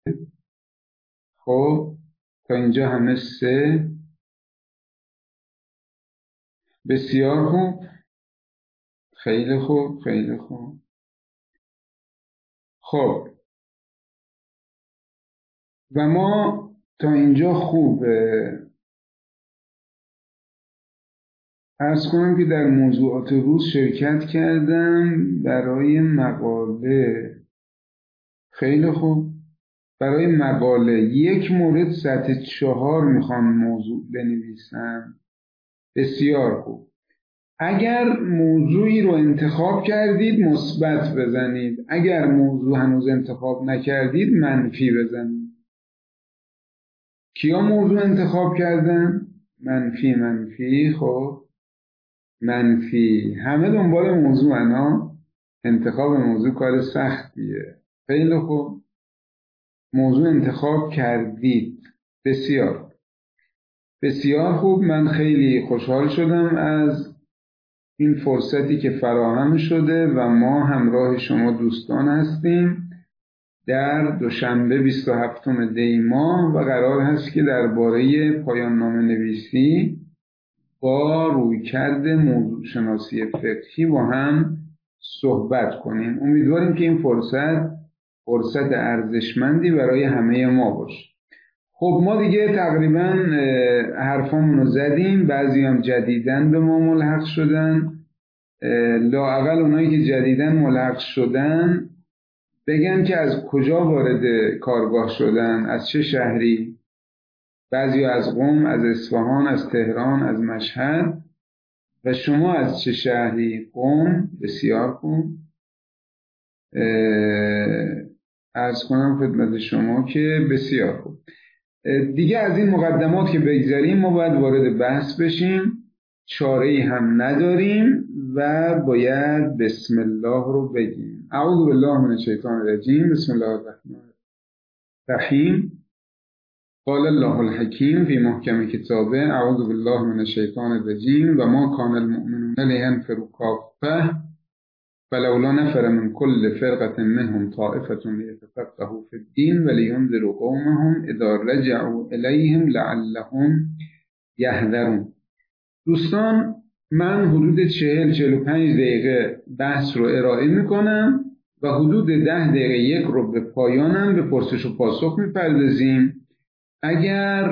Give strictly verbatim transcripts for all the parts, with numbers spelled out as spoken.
خب تا اینجا همه سه. بسیار خوب، خیلی خوب، خیلی خوب. خب و ما تا اینجا خوبه. عرض کنم که در موضوعات روز شرکت کردم برای مقاله. خیلی خوب. برای مقاله یک مورد سطح چهار میخوام موضوع بنویسم. بسیار خوب. اگر موضوعی رو انتخاب کردید مثبت بزنید، اگر موضوع هنوز انتخاب نکردید منفی بزنید. کیا موضوع انتخاب کردن؟ منفی منفی. خب منفی. همه دنبال موضوع انا. انتخاب موضوع کار سختیه. خیلی خوب. موضوع انتخاب کردید. بسیار بسیار خوب. من خیلی خوشحال شدم از این فرصتی که فراهم شده و ما همراه شما دوستان هستیم در دوشنبه بیست و هفتم دی ماه و قرار هست که درباره پایان نامه نویسی با رویکرد موضوع شناسی فقهی با هم صحبت کنیم. امیدواریم که این فرصت فرصت ارزشمندی برای همه ما باشه. خب ما دیگه تقریبا حرفامون رو زدیم. بعضی هم جدیدن به ما ملحق شدن. لااقل اونایی که جدیدن ملحق شدن بگن که از کجا وارد کارگاه شدن، از چه شهری. بعضی از قم، از اصفهان، از تهران، از مشهد. و شما از چه شهری؟ قم. بسیار خوب. عرض کنم خدمت شما که بسیار خوب. دیگه از این مقدمات که بگذاریم ما باید وارد بحث بشیم. چاره‌ای هم نداریم و باید بسم الله رو بگیم. اعوذ بالله من الشیطان الرجیم. بسم الله الرحمن الرحیم. قال الله الحکیم فی محکم کتابه. اعوذ بالله من الشیطان الرجیم و ما کان المؤمنون لینفروا کافة فلولا نفر من كل فرقة منهم طائفة ليتفقهوا في الدين ولينذروا قومهم اذا رجعوا الیهم لعلهم یحذرون. دوستان من حدود چهل چهل و پنج دقیقه بحث رو ارائه میکنم و حدود ده دقیقه یک رو به پایانم به پرسش و پاسخ میپردازیم. اگر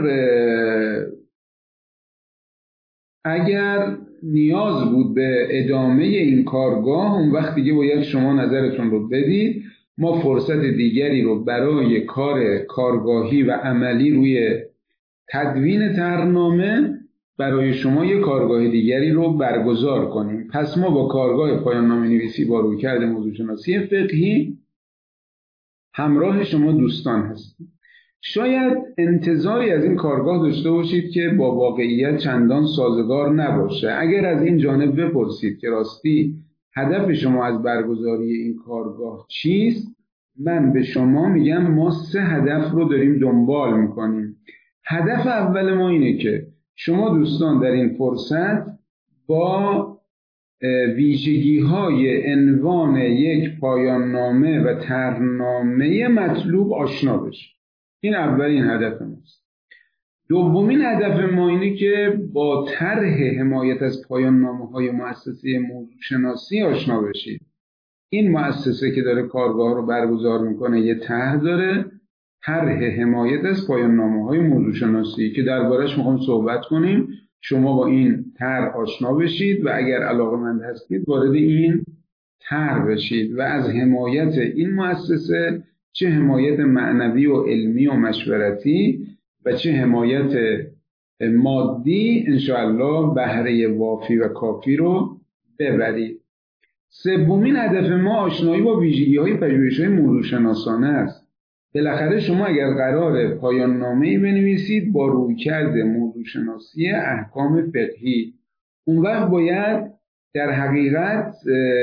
اگر نیاز بود به ادامه این کارگاه اون وقت دیگه باید شما نظرتون رو بدید. ما فرصت دیگری رو برای کار کارگاهی و عملی روی تدوین طرحنامه برای شما یک کارگاه دیگری رو برگزار کنیم. پس ما با کارگاه پایان نامه نویسی با رویکرد موضوع شناسی فقهی همراه شما دوستان هستیم. شاید انتظاری از این کارگاه داشته باشید که با واقعیت چندان سازگار نباشه. اگر از این جانب بپرسید که راستی هدف شما از برگزاری این کارگاه چیست، من به شما میگم ما سه هدف رو داریم دنبال میکنیم. هدف اول ما اینه که شما دوستان در این فرصت با ویژگی های عنوان یک پایان نامه و طرحنامه مطلوب آشنا بشید. این اولین هدف ماست. دومین هدف ما اینه که با طرح حمایت از پایان نامه های مؤسسه موضوع شناسی آشنا بشید. این مؤسسه که داره کارگاه رو برگزار میکنه یه طرح داره، طرح حمایت از پایان نامه های موضوع شناسی که دربارش میخوام صحبت کنیم. شما با این طرح آشنا بشید و اگر علاقه‌مند هستید وارد این طرح بشید و از حمایت این مؤسسه، چه حمایت معنوی و علمی و مشورتی و چه حمایت مادی، انشاءالله بهره وافی و کافی رو ببرید. سومین هدف ما آشنایی با ویژگی‌های پژوهش‌های موضوع شناسانه است. بالاخره شما اگر قرار پایان نامه‌ای بنویسید با رویکرد موضوع شناسی احکام فقهی، اون وقت باید در حقیقت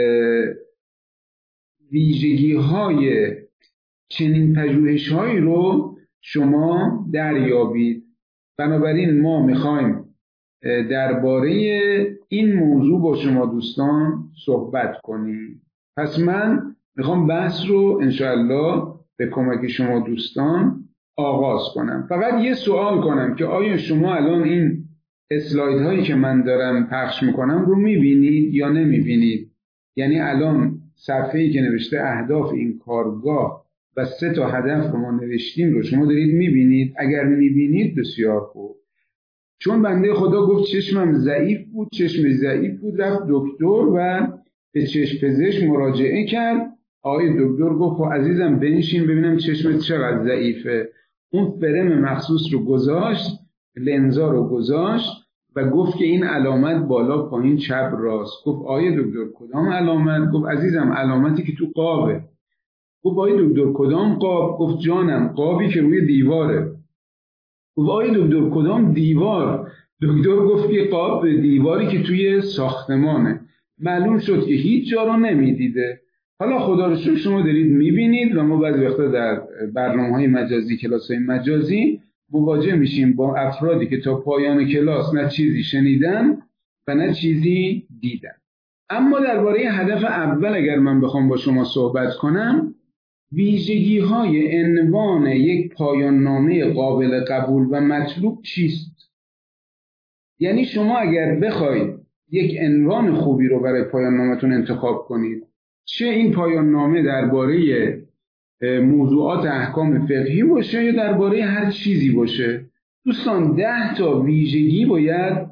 ویژگی‌های چنین پژوهش‌هایی رو شما دریابید. بنابراین ما می‌خوایم درباره این موضوع با شما دوستان صحبت کنیم. پس من میخوام بحث رو انشاءالله به کمک شما دوستان آغاز کنم. فقط یه سوال کنم که آیا شما الان این اسلاید هایی که من دارم پخش میکنم رو میبینید یا نمیبینید؟ یعنی الان صفحه‌ای که نوشته اهداف این کارگاه و سه تا هدف رو ما نوشتیم رو شما دارید میبینید؟ اگر میبینید بسیار خوب. چون بنده خدا گفت چشمم ضعیف بود، چشم ضعیف بود، رفت دکتر و به چشم پزشک مراجعه کرد. آقای دکتر گفت خب عزیزم بنشین ببینم چشمت چقدر ضعیفه. اون فرم مخصوص رو گذاشت، لنزا رو گذاشت و گفت که این علامت بالا پایین چپ راست. گفت آقای دکتر کدام علامت؟ گفت عزیزم علامتی که تو قابه. گفت آقای دکتر کدام قاب؟ گفت جانم قابی که روی دیواره. گفت آقای دکتر کدام دیوار؟ دکتر گفت که قاب دیواری که توی ساختمانه. معلوم شد که هیچ جا رو نمیدیده. حالا خدا رو شکر شما دارید میبینید و ما بعضی وقتا در برنامه‌های مجازی، کلاس‌های مجازی مواجه میشیم با افرادی که تا پایان کلاس نه چیزی شنیدن و نه چیزی دیدن. اما درباره هدف اول اگر من بخوام با شما صحبت کنم، ویژگی‌های عنوان یک پایان نامه قابل قبول و مطلوب چیست؟ یعنی شما اگر بخواید یک عنوان خوبی رو برای پایان نامتون انتخاب کنید، چه این پایان نامه درباره موضوعات احکام فقهی باشه یا درباره هر چیزی باشه، دوستان ده تا ویژگی باید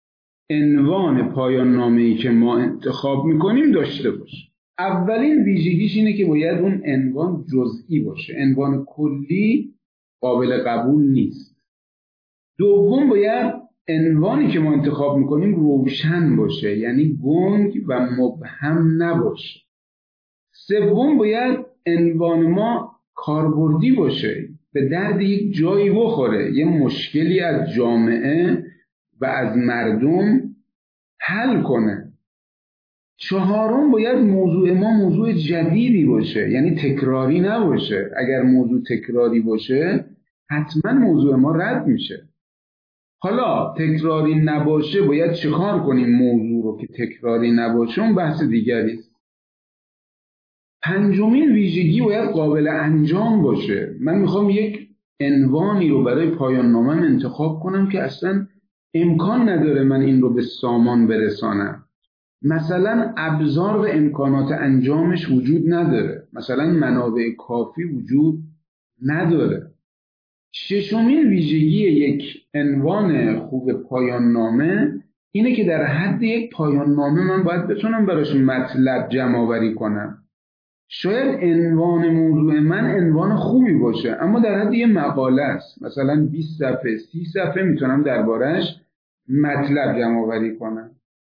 عنوان پایان نامه‌ای که ما انتخاب میکنیم داشته باشه. اولین ویژگیش اینه که باید اون عنوان جزئی باشه، عنوان کلی قابل قبول نیست. دوم باید عنوانی که ما انتخاب میکنیم روشن باشه، یعنی گنگ و مبهم نباشه. سوم باید عنوان ما کاربردی باشه، به درد یک جایی بخوره، یه مشکلی از جامعه و از مردم حل کنه. چهارم باید موضوع ما موضوع جدیدی باشه، یعنی تکراری نباشه. اگر موضوع تکراری باشه حتما موضوع ما رد میشه. حالا تکراری نباشه باید چیکار کنیم موضوع رو که تکراری نباشه؟ اون بحث دیگری است. پنجمین ویژگی باید قابل انجام باشه. من میخوام یک عنوانی رو برای پایان نامه‌ام انتخاب کنم که اصلا امکان نداره من این رو به سامان برسانم. مثلا ابزار و امکانات انجامش وجود نداره، مثلا منابع کافی وجود نداره. ششمین ویژگی یک عنوان خوب پایان نامه اینه که در حد یک پایان نامه من باید بتونم براش مطلب جمع آوری کنم. شاید عنوان موضوع من عنوان خوبی باشه اما در حد یه مقاله است، مثلا بیست صفحه سی صفحه میتونم دربارش مطلب جمع آوری کنم.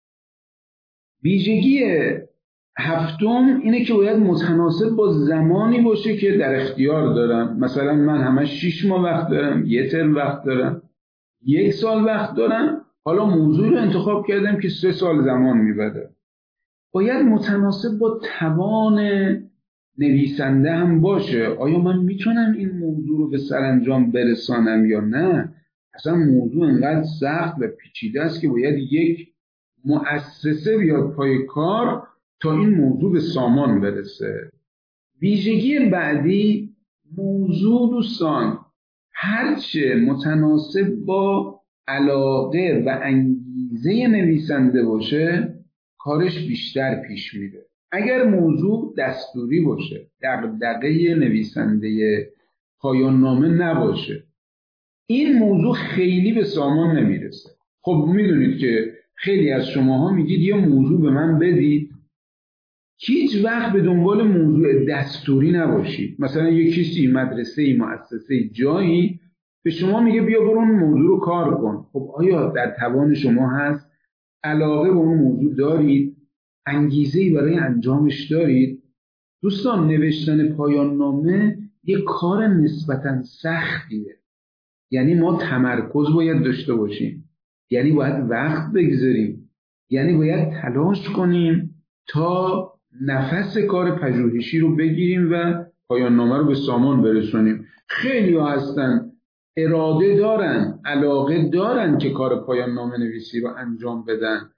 ویژگی هفتم اینه که باید متناسب با زمانی باشه که در اختیار دارم. مثلا من همش شیش ماه وقت دارم، یه ترم وقت دارم، یک سال وقت دارم، حالا موضوع رو انتخاب کردم که سه سال زمان میبره. باید متناسب با توان نویسنده هم باشه. آیا من میتونم این موضوع رو به سرانجام برسانم یا نه؟ اصلا موضوع انقدر سخت و پیچیده است که باید یک مؤسسه بیاد پای کار تا این موضوع به سامان برسه. ویژگی بعدی موضوع دوستان هرچه متناسب با علاقه و انگیزه نویسنده باشه کارش بیشتر پیش میره. اگر موضوع دستوری باشه، دغدغه نویسنده پایان نامه نباشه، این موضوع خیلی به سامان نمیرسه. خب میدونید که خیلی از شماها میگید یه موضوع به من بدید، هیچ وقت به دنبال موضوع دستوری نباشید. مثلا یه کسی مدرسه مؤسسه جایی به شما میگه بیا برو اون موضوع رو کار کن. خب آیا در توان شما هست؟ علاقه به اون موضوع دارید؟ انگیزه‌ای برای انجامش دارید؟ دوستان نوشتن پایان نامه یه کار نسبتاً سختیه. یعنی ما تمرکز باید داشته باشیم، یعنی باید وقت بگذاریم، یعنی باید تلاش کنیم تا نفس کار پژوهشی رو بگیریم و پایان نامه رو به سامان برسونیم. خیلی ها هستن اراده دارن، علاقه دارن که کار پایان نامه نویسی رو انجام بدن،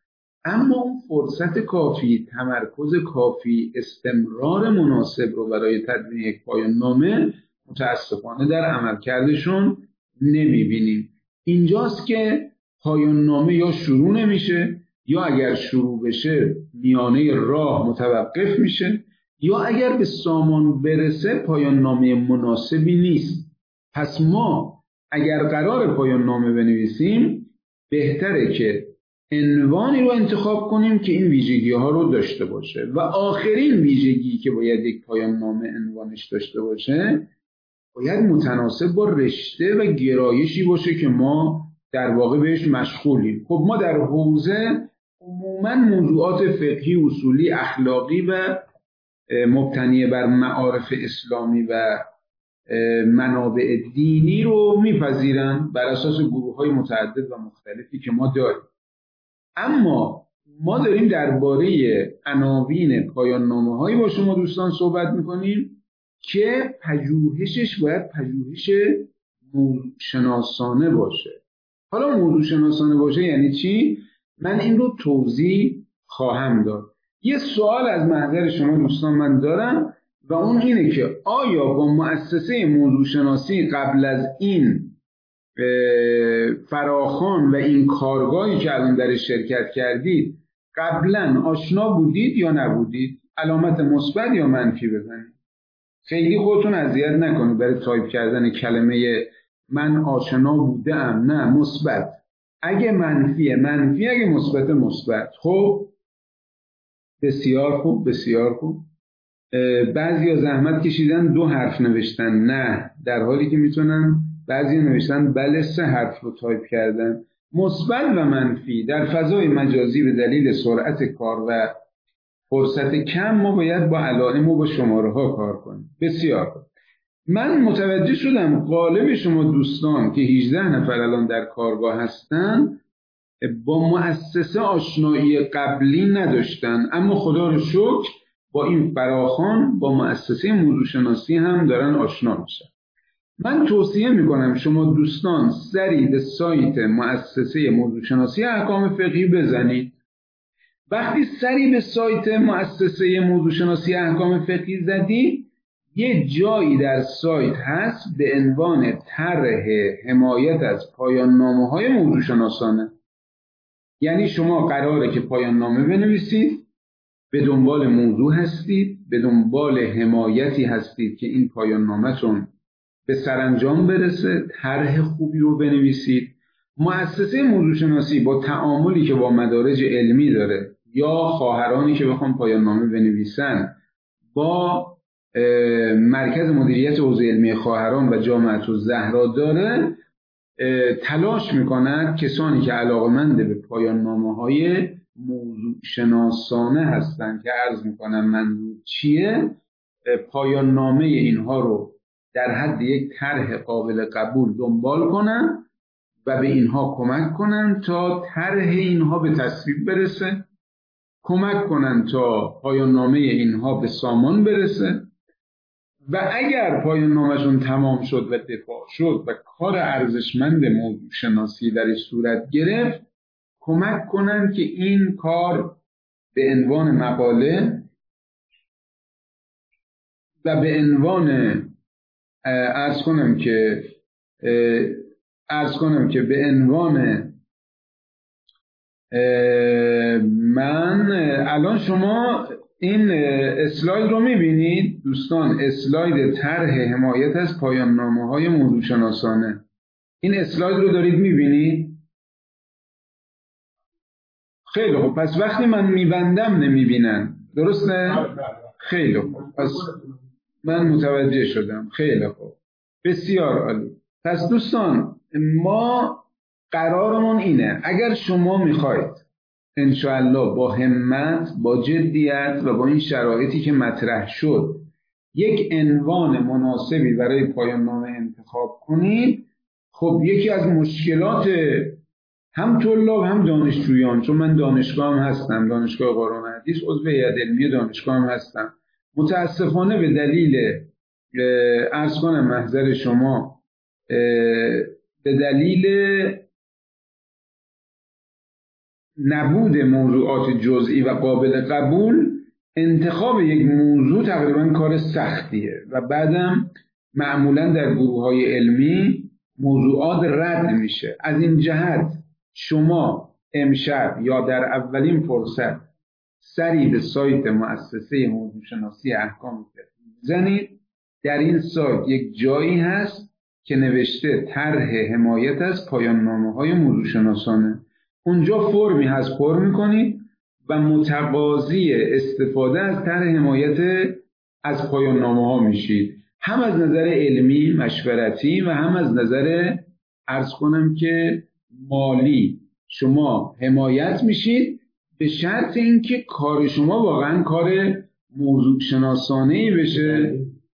اما اون فرصت کافی، تمرکز کافی، استمرار مناسب رو برای تدوین یک پایان نامه متاسفانه در عملکردشون نمیبینیم. اینجاست که پایان نامه یا شروع نمیشه، یا اگر شروع بشه میانه راه متوقف میشه، یا اگر به سامان برسه پایان نامه مناسبی نیست. پس ما اگر قرار پایان نامه بنویسیم بهتره که عنوانی رو انتخاب کنیم که این ویژگی ها رو داشته باشه و آخرین ویژگی که باید یک پایان نامه عنوانش داشته باشه باید متناسب با رشته و گرایشی باشه که ما در واقع بهش مشغولیم. خب ما در حوزه عموما موضوعات فقهی، اصولی، اخلاقی و مبتنی بر معارف اسلامی و منابع دینی رو میپذیرن بر اساس گروه های متعدد و مختلفی که ما داریم. اما ما داریم درباره عناوین پایان نامه هایی با شما دوستان صحبت میکنیم که پژوهشش باید پژوهش موضوع شناسانه باشه. حالا موضوع شناسانه باشه یعنی چی؟ من این رو توضیح خواهم داد. یه سوال از محضر شما دوستان من دارم و اون اینه که آیا با مؤسسه موضوع شناسی قبل از این فراخوان و این کارگاهی که الان در شرکت کردید قبلا آشنا بودید یا نبودید؟ علامت مثبت یا منفی بزنید. خیلی خودتون اذیت نکنید برای تایپ کردن کلمه من آشنا بودم. نه، مثبت. اگه منفیه منفی، اگه مثبت مثبت. خب بسیار خوب، بسیار خوب. بعضیا زحمت کشیدن دو حرف نوشتن نه، در حالی که میتونن بعضی نوشتن بله سه حرف رو تایپ کردن. مثبت و منفی در فضای مجازی به دلیل سرعت کار و فرصت کم ما باید با علائم و با شماره ها کار کنیم. بسیار خوب. من متوجه شدم غالب شما دوستان که هجده نفر الان در کارگاه هستن با مؤسسه آشنایی قبلی نداشتن، اما خدا رو شکر با این فراخوان با مؤسسه موضوع شناسی هم دارن آشنا میشن. من توصیه میکنم شما دوستان سری به سایت مؤسسه موضوع شناسی احکام فقهی بزنید. وقتی سری به سایت مؤسسه موضوع شناسی احکام فقهی زدید، یه جایی در سایت هست به عنوان طرح حمایت از پایان نامه های موضوع شناسانه. یعنی شما قراره که پایان نامه بنویسید، به دنبال موضوع هستید، به دنبال حمایتی هستید که این پایان نامه‌تون به سرانجام برسه، طرح خوبی رو بنویسید. مؤسسه موضوع شناسی با تعاملی که با مدارج علمی داره یا خواهرانی که بخوام پایان نامه بنویسن با مرکز مدیریت حوزه علمی خواهران و جامعه الزهرا داره، تلاش میکنند کسانی که علاقه‌مند به پایان نامه‌های موضوع شناسانه هستند که عرض میکنم منظور چیه، پایان نامه اینها رو در حد یک طرح قابل قبول دنبال کنن و به اینها کمک کنن تا طرح اینها به تصویب برسه، کمک کنن تا پایان نامه اینها به سامان برسه و اگر پایان نامه‌شون تمام شد و دفاع شد و کار ارزشمند موضوع شناسی درش صورت گرفت، کمک کنن که این کار به عنوان مقاله و به عنوان عرض کنم که عرض کنم که به عنوان من الان شما این اسلاید رو میبینید دوستان، اسلاید طرح حمایت از پایان نامه های موضوع شناسانه. این اسلاید رو دارید میبینید؟ خیلی خوب. پس وقتی من میبندم نمیبینن، درسته؟ خیلی خوب. پس من متوجه شدم. خیلی خوب. بسیار عالی. پس دوستان ما قرارمون اینه، اگر شما میخواید انشاءالله با همت، با جدیت و با این شرایطی که مطرح شد یک عنوان مناسبی برای پایان نامه انتخاب کنید، خب یکی از مشکلات هم طلاب هم دانشجویان، چون من دانشگاه هم هستم، دانشگاه قرآن حدیث، عضو هیئت علمی دانشگاه هم هستم، متاسفانه به دلیل عرض کنم محضر شما به دلیل نبود موضوعات جزئی و قابل قبول، انتخاب یک موضوع تقریبا کار سختیه و بعدم معمولا در گروه‌های علمی موضوعات رد میشه. از این جهت شما امشب یا در اولین فرصت سری به سایت مؤسسه موضوع شناسی احکام فقهی بزنید. در این سایت یک جایی هست که نوشته طرح حمایت از پایان نامه‌های موضوع شناسانه. اونجا فرمی هست پر میکنید و متقاضی استفاده از طرح حمایت از پایان نامه‌ها میشید، هم از نظر علمی مشورتی و هم از نظر عرض کنم که مالی. شما حمایت میشید به شرط اینکه کار شما واقعا کار موضوع شناسانه‌ای بشه.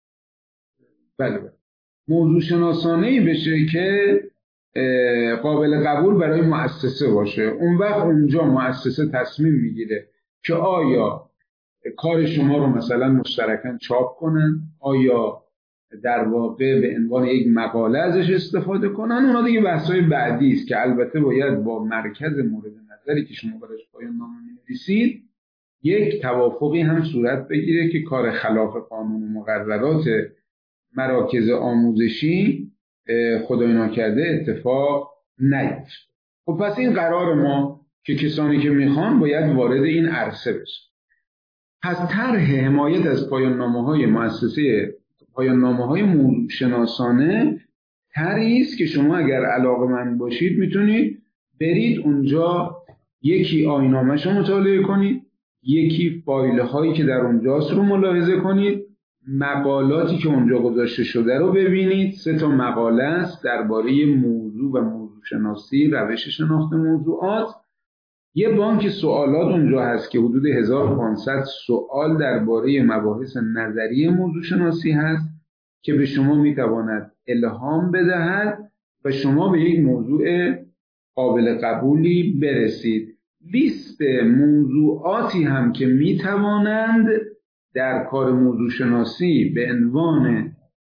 بله بله موضوع شناسانه‌ای بشه که قابل قبول برای مؤسسه باشه. اون وقت اونجا مؤسسه تصمیم میگیره که آیا کار شما رو مثلا مشترکاً چاپ کنن، آیا در واقع به عنوان یک مقاله ازش استفاده کنن. اونا دیگه بحث‌های بعدی است که البته باید با مرکز مورد نظری که شما براش پایان نامه می‌نویسید یک توافقی هم صورت بگیره که کار خلاف قانون و مقررات مراکز آموزشی خدای ناکرده اتفاق نیفته. خب پس این قرار ما که کسانی که میخوان باید وارد این عرصه بشه. پس طرح حمایت از پایان نامه‌های مؤسسه پایان نامه‌های موضوع شناسانه طرحی است که شما اگر علاقه‌مند باشید میتونید برید اونجا، یکی آیین‌نامه‌شو مطالعه کنید، یکی فایل هایی که در اونجاست رو ملاحظه کنید، مقالاتی که اونجا گذاشته شده رو ببینید. سه تا مقاله است درباره موضوع و موضوع شناسی، روش شناخت موضوعات. یه بانک سوالات اونجا هست که حدود هزار و پانصد سوال درباره مباحث نظری موضوع شناسی هست که به شما میتواند الهام بدهد و شما به یک موضوع قابل قبولی برسید. لیست موضوعاتی هم که میتوانند در کار موضوع شناسی به عنوان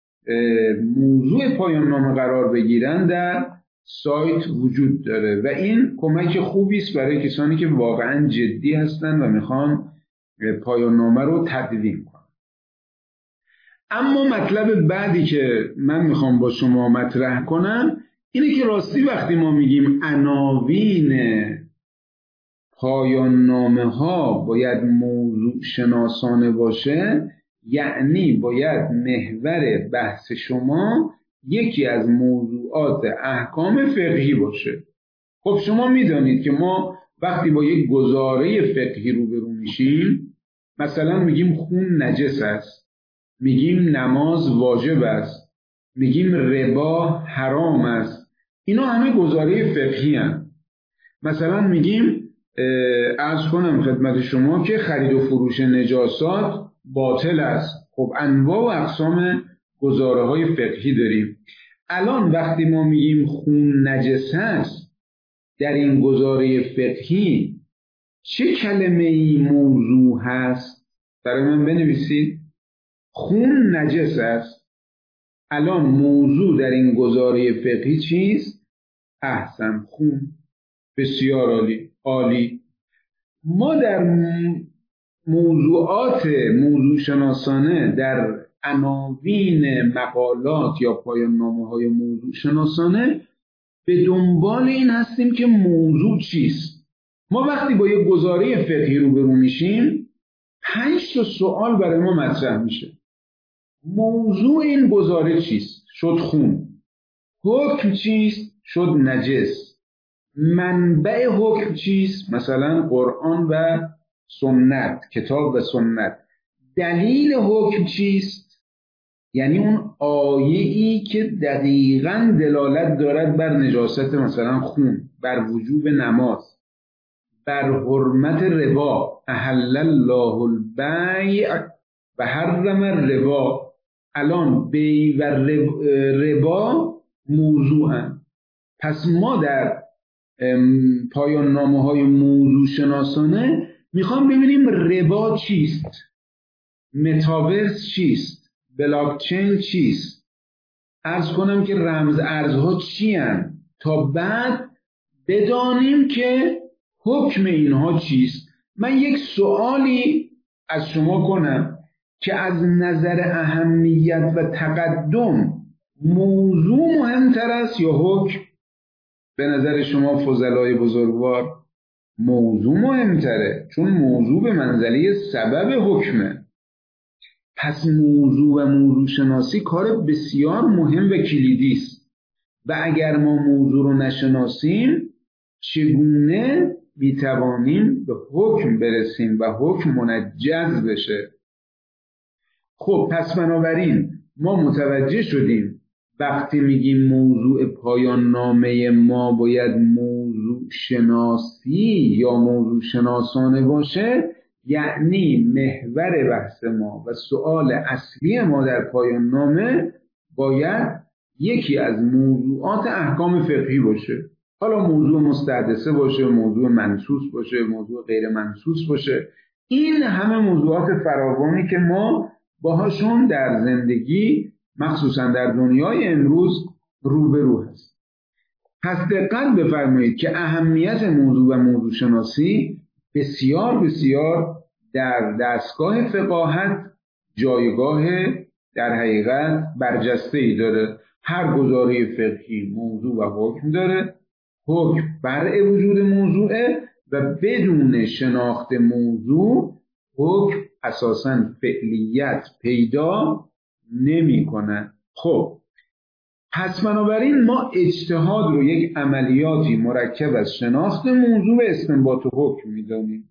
موضوع پایان نامه قرار بگیرند در سایت وجود داره و این کمک خوبی است برای کسانی که واقعا جدی هستند و میخوان پایان نامه رو تدوین کنن. اما مطلب بعدی که من میخوام با شما مطرح کنم اینه که راستی وقتی ما میگیم عناوین پایان نامه ها باید موضوع شناسانه باشه، یعنی باید محور بحث شما یکی از موضوعات احکام فقهی باشه. خب شما میدانید که ما وقتی با یک گزاره فقهی روبرو میشیم، مثلا میگیم خون نجس است، میگیم نماز واجب است، میگیم ربا حرام است، اینا همه گزاره فقهی هستند. مثلا میگیم عرض کنم خدمت شما که خرید و فروش نجاسات باطل است. خب انواع و اقسام گزاره های فقهی داریم. الان وقتی ما میگیم خون نجس است در این گزاره فقهی چه کلمه ای موضوع هست؟ برای من بنویسید. خون نجس است. الان موضوع در این گزاره فقهی چیست؟ احسن، خون. بسیار عالی عالی. ما در موضوعات موضوع شناسانه در عناوین مقالات یا پایان نامه‌های موضوع شناسانه به دنبال این هستیم که موضوع چیست. ما وقتی با یک گزاره فقهی روبرو میشیم پنج تا سوال برای ما مطرح میشه. موضوع این گزاره چیست؟ شد خون. حکم چیست؟ شد نجس. منبع حکم چیست؟ مثلا قرآن و سنت، کتاب و سنت. دلیل حکم چیست؟ یعنی اون آیه‌ای که دقیقاً دلالت دارد بر نجاست مثلا خون، بر وجوب نماز، بر حرمت ربا. احل الله البیع و حرم الربا. الان بیع و ربا موضوعن. پس ما در پایان نامه های موضوع شناسانه میخوام ببینیم ربا چیست، متاورس چیست، بلاکچین چیست، عرض کنم که رمز ارزها چی هن، تا بعد بدانیم که حکم اینها چیست؟ من یک سوالی از شما کنم که از نظر اهمیت و تقدم موضوع مهمتر است یا حکم؟ به نظر شما فضلای بزرگوار موضوع مهمتره، چون موضوع به منزله سبب حکمه. پس موضوع و موضوع شناسی کار بسیار مهم و کلیدی است و اگر ما موضوع رو نشناسیم چگونه میتوانیم به حکم برسیم و حکم منجز بشه؟ خب پس بنابراین ما متوجه شدیم وقتی میگیم موضوع پایان نامه ما باید موضوع شناسی یا موضوع شناسانه باشه، یعنی محور بحث ما و سؤال اصلی ما در پایان نامه باید یکی از موضوعات احکام فقهی باشه. حالا موضوع مستحدثه باشه، موضوع منصوص باشه، موضوع غیر منصوص باشه، این همه موضوعات فراوانی که ما باهاشون در زندگی مخصوصا در دنیای امروز روبرو هست. پس دقت بفرمایید که اهمیت موضوع و موضوع شناسی بسیار بسیار در دستگاه فقاهت جایگاه در حقیقت برجسته‌ای داره. هر گزاره فقهی موضوع و حکم داره، حکم فرع وجود موضوعه و بدون شناخت موضوع حکم اساساً فعلیت پیدا نمی کنه. خب پس بنابراین ما اجتهاد رو یک عملیاتی مرکب از شناخت موضوع و استنباط حکم میدانیم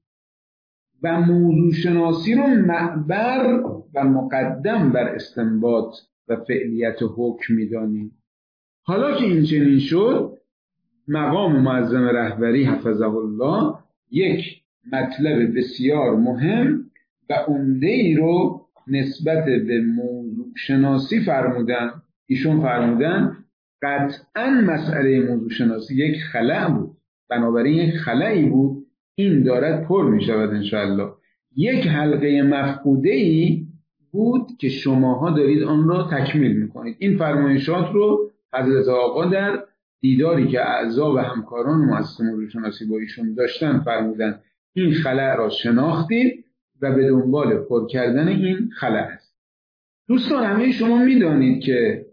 و موضوع شناسی رو معبر و مقدم بر استنباط و فعلیت حکم میدانیم. حالا که این چنین شد، مقام معظم رهبری حفظه الله یک مطلب بسیار مهم و عمده‌ای رو نسبت به موضوع شناسی فرمودن. ایشون فرمودن قطعاً مسئله موضوع شناسی یک خلأ بود، بنابراین یک خلأی بود، این دارد پر می شود انشاءالله. یک حلقه مفقوده‌ای بود که شماها دارید آن را تکمیل می کنید. این فرمایشات رو حضرت آقا در دیداری که اعضا و همکاران مؤسسه موضوع شناسی با ایشون داشتن فرمودن این خلأ را شناختید و به دنبال پر کردن این خلأ است. دوستان همه شما میدانید که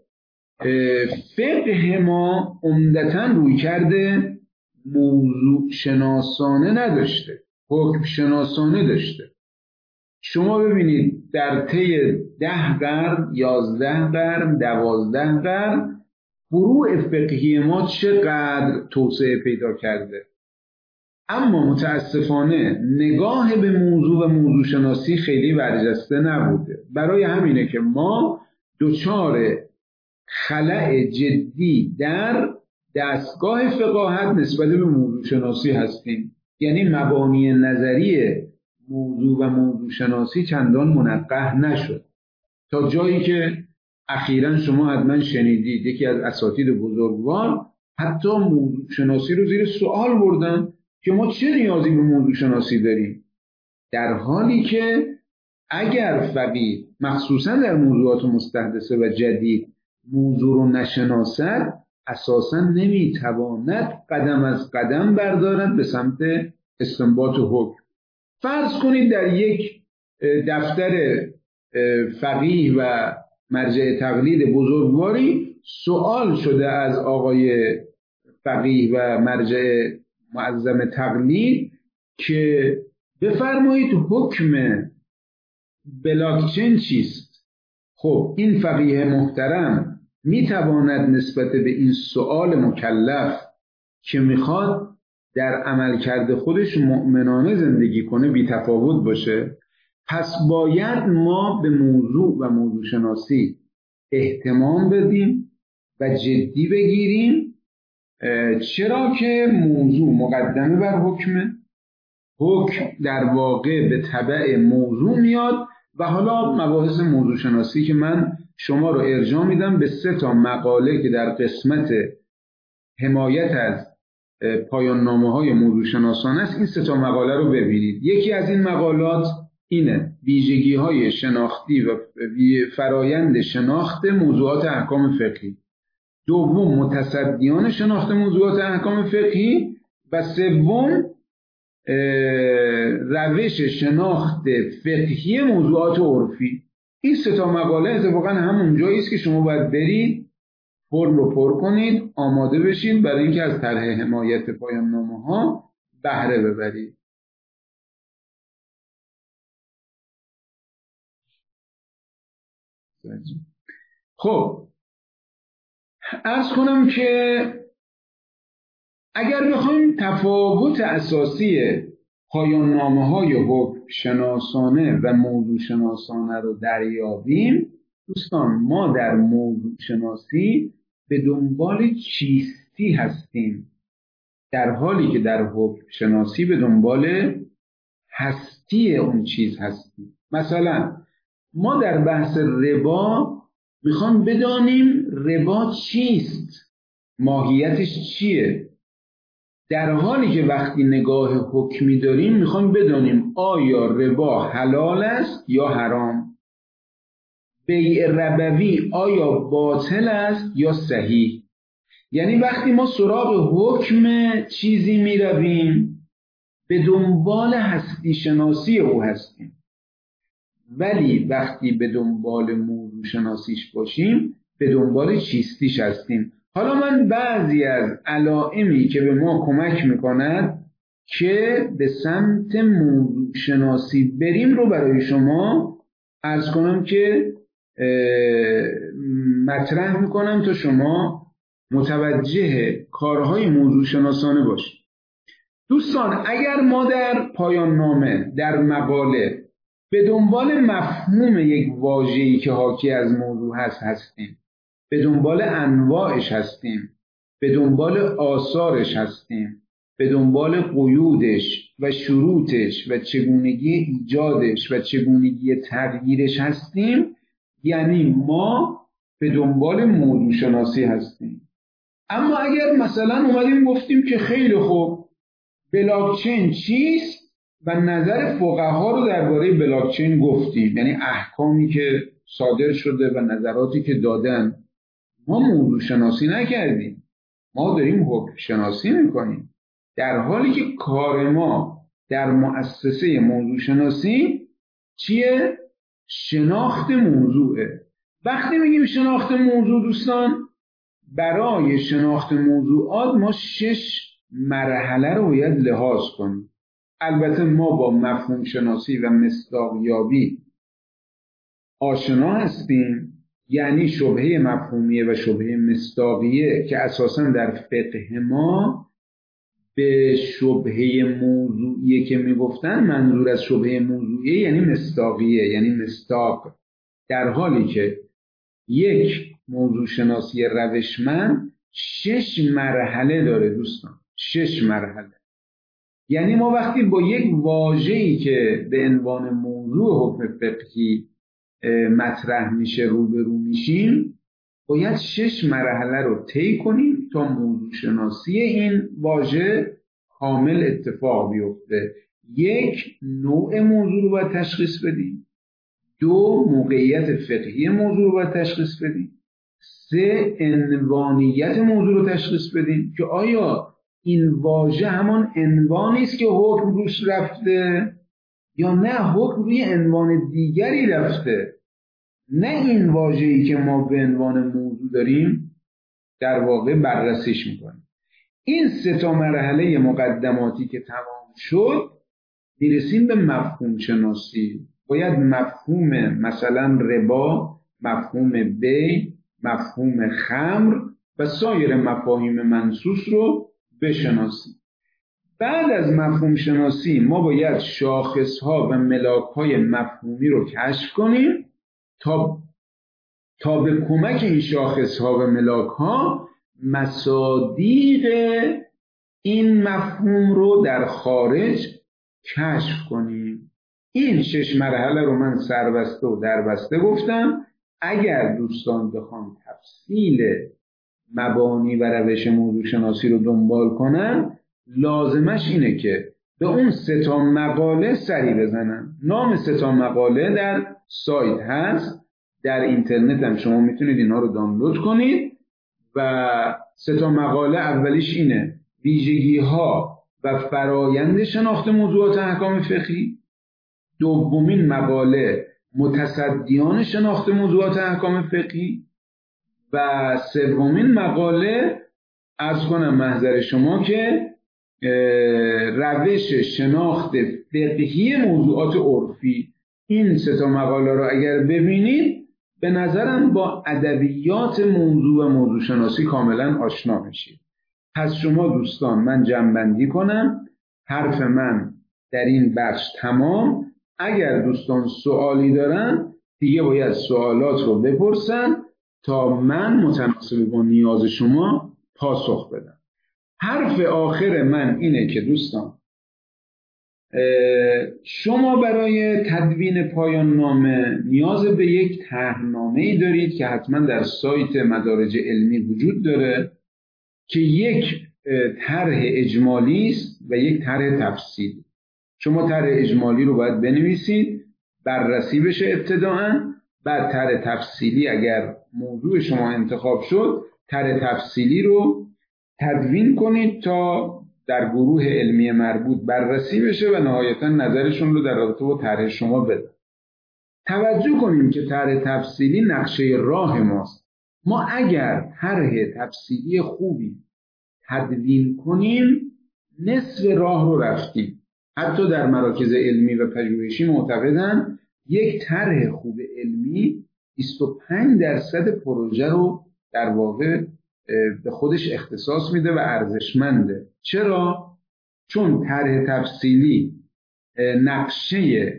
فقه ما عمدتاً روی کرده موضوع شناسانه نداشته، حکم شناسانه داشته. شما ببینید در طی ده قرن، یازده قرن، دوازده قرن فروع فقهی ما چقدر توسعه پیدا کرده، اما متاسفانه نگاه به موضوع و موضوع شناسی خیلی برجسته نبوده. برای همینه که ما دچار خلأ جدی در دستگاه فقاهت نسبت به موضوع شناسی هستیم. یعنی مبانی نظری موضوع و موضوع شناسی چندان منقح نشد، تا جایی که اخیراً شما حتما شنیدید یکی از اساتید بزرگوار حتی موضوع شناسی رو زیر سوال بردن که ما چه نیازی به موضوع شناسی داریم، در حالی که اگر فقیه مخصوصا در موضوعات مستحدثه و جدید موضوع رو نشناسد اساسا نمیتواند قدم از قدم بردارد به سمت استنباط حکم. فرض کنید در یک دفتر فقیه و مرجع تقلید بزرگواری سوال شده از آقای فقیه و مرجع معظم تقلید که بفرمایید حکم بلاکچین چیست؟ خب این فقیه محترم میتواند نسبت به این سوال مکلف که میخواد در عملکرد خودش مؤمنانه زندگی کنه بی تفاوت باشه؟ پس باید ما به موضوع و موضوع شناسی اهتمام بدیم و جدی بگیریم. چرا که موضوع مقدمه بر حکمه، حکم در واقع به تبع موضوع میاد. و حالا مباحث موضوع شناسی که من شما رو ارجاع میدم به سه تا مقاله که در قسمت حمایت از پایان نامه های موضوع شناسان است. این سه تا مقاله رو ببینید. یکی از این مقالات اینه: ویژگی های شناختی و فرایند شناخت موضوعات احکام فقهی. دوم، متصدیان شناخت موضوعات احکام فقهی. و سوم، روش شناخت فقهی موضوعات عرفی. این سه تا مقاله اتفاقا همون جایی است که شما باید برید فرم رو پر کنید، آماده بشید برای اینکه از طرح حمایت پایان نامه ها بهره ببرید. خب عرض کنم که اگر بخوایم تفاوت اساسی پایان نامه های حکم شناسانه و موضوع شناسانه رو دریابیم، دوستان ما در موضوع شناسی به دنبال چیستی هستیم، در حالی که در حکم شناسی به دنبال هستی اون چیز هستیم. مثلا ما در بحث ربا میخوام بدانیم ربا چیست، ماهیتش چیه، در حالی که وقتی نگاه حکمی داریم میخوام بدانیم آیا ربا حلال است یا حرام، بیع ربوی آیا باطل است یا صحیح. یعنی وقتی ما سراغ حکم چیزی میرویم به دنبال هستی شناسی او هستیم، ولی وقتی به دنبال موضوع شناسیش باشیم به دنبال چیستیش هستیم. حالا من بعضی از علائمی که به ما کمک میکند که به سمت موضوع شناسی بریم رو برای شما عرض کنم که مطرح میکنم تا شما متوجه کارهای موضوع شناسانه باشید. دوستان اگر ما در پایان نامه در مقاله به دنبال مفهوم یک واژه‌ای که حاکی از موضوع هست هستیم، به دنبال انواعش هستیم، به دنبال آثارش هستیم، به دنبال قیودش و شروطش و چگونگی ایجادش و چگونگی تغییرش هستیم، یعنی ما به دنبال موضوع شناسی هستیم. اما اگر مثلا اومدیم گفتیم که خیلی خوب بلاکچین چیست و نظر فقها رو درباره بلاکچین گفتیم، یعنی احکامی که صادر شده و نظراتی که دادن، ما موضوع شناسی نکردیم، ما داریم حکم شناسی میکنیم، در حالی که کار ما در مؤسسه موضوع شناسی چیه؟ شناخت موضوعه. وقتی میگیم شناخت موضوع دوستان، برای شناخت موضوعات ما شش مرحله رو باید لحاظ کنیم. البته ما با مفهوم شناسی و مصداقیابی آشنا هستیم، یعنی شبهه مفهومیه و شبهه مصداقیه که اساساً در فقه ما به شبهه موضوعیه که میگفتن، منظور از شبهه موضوعیه یعنی مصداقیه، یعنی مصداق، در حالی که یک موضوع شناسی روشمند شش مرحله داره دوستان، شش مرحله. یعنی ما وقتی با یک واژه‌ای که به عنوان موضوع حکم فقهی مطرح میشه روبرو میشیم، باید شش مرحله رو طی کنیم تا موضوع شناسی این واژه کامل اتفاق بیفته. یک، نوع موضوع رو باید تشخیص بدیم. دو، موقعیت فقهی موضوع رو باید تشخیص بدیم. سه، عنوانیت موضوع رو تشخیص بدیم که آیا این واژه همان عنوانی است که حکم روش رفته یا نه حکم روی عنوان دیگری رفته، نه این واژه‌ای که ما به عنوان موضوع داریم در واقع بررسیش میکنیم. این سه تا مرحله مقدماتی که تمام شد، میرسیم به مفهوم شناسی. باید مفهوم مثلا ربا، مفهوم بیع، مفهوم خمر و سایر مفاهیم منصوص رو بشناسیم. بعد از مفهوم شناسی ما باید شاخصها و ملاک‌های مفهومی رو کشف کنیم تا تا به کمک این شاخصها و ملاک‌ها مصادیق این مفهوم رو در خارج کشف کنیم. این شش مرحله رو من سربسته و دربسته گفتم. اگر دوستان بخوام تفصیل مبانی و روش موضوع شناسی رو دنبال کنن، لازمش اینه که به اون سه تا مقاله سری بزنن. نام سه تا مقاله در سایت هست، در اینترنت هم شما میتونید اینا رو دانلود کنید و سه تا مقاله اولیش اینه: ویژگی ها و فرایند شناخت موضوعات احکام فقهی. دومین مقاله متصدیان شناخت موضوعات احکام فقهی. و سومین مقاله عرض کنم محضر شما که روش شناخت فقهی موضوعات عرفی. این سه تا مقاله رو اگر ببینید به نظرم با ادبیات موضوع و موضوع شناسی کاملا آشنا میشید. پس شما دوستان، من جمع‌بندی کنم، حرف من در این بخش تمام. اگر دوستان سوالی دارن دیگه باید سوالات رو بپرسن تا من متناسب با نیاز شما پاسخ بدم. حرف آخر من اینه که دوستان، شما برای تدوین پایان نامه نیاز به یک طرحنامه‌ای دارید که حتما در سایت مدارج علمی وجود داره که یک طرح اجمالی است و یک طرح تفصیلی. شما طرح اجمالی رو باید بنویسید، بررسی بشه ابتداءً، بعد طرح تفصیلی اگر موضوع شما انتخاب شد طرح تفصیلی رو تدوین کنید تا در گروه علمی مربوط بررسی بشه و نهایتا نظرشون رو در رابطه با طرح شما بدن. توجه کنیم که طرح تفصیلی نقشه راه ماست. ما اگر طرح تفصیلی خوبی تدوین کنیم نصف راه رو رفتیم. حتی در مراکز علمی و پژوهشی معتقدن یک طرح خوب علمی بیست و پنج درصد پروژه رو در واقع به خودش اختصاص میده و ارزشمنده. چرا؟ چون طرح تفصیلی نقشه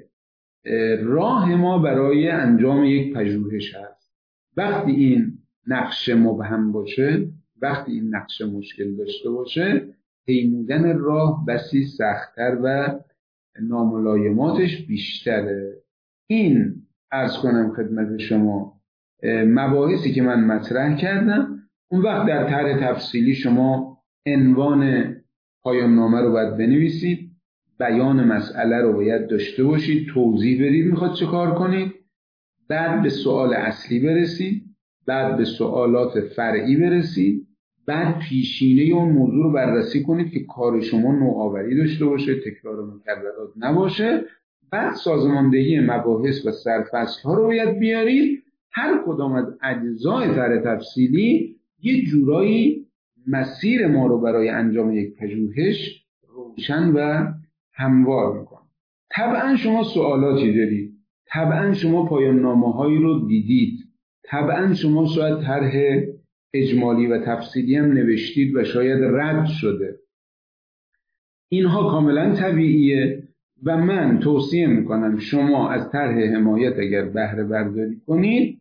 راه ما برای انجام یک پژوهش هست. وقتی این نقشه مبهم باشه، وقتی این نقشه مشکل داشته باشه، پیمودن راه بسی سخت‌تر و ناملایماتش بیشتره. این عرض کنم خدمت شما مباحثی که من مطرح کردم. اون وقت در طرح تفصیلی شما عنوان پایان نامه رو باید بنویسید، بیان مسئله رو باید داشته باشید، توضیح بدید میخواد چه کار کنید، بعد به سوال اصلی برسید، بعد به سوالات فرعی برسید، بعد پیشینه اون موضوع رو بررسی کنید که کار شما نوآوری داشته باشه، تکرار مکررات نباشه. بعد سازماندهی مباحث و سرفصل ها رو باید بیارید. هر کدام از اجزای طرح تفصیلی یه جورایی مسیر ما رو برای انجام یک پژوهش روشن و هموار میکنه. طبعا شما سوالاتی دارید، طبعا شما پایان نامه‌هایی رو دیدید، طبعا شما شاید طرح اجمالی و تفصیلی هم نوشتید و شاید رد شده. اینها کاملا طبیعیه و من توصیه میکنم شما از طرح حمایت اگر بهره برداری کنید،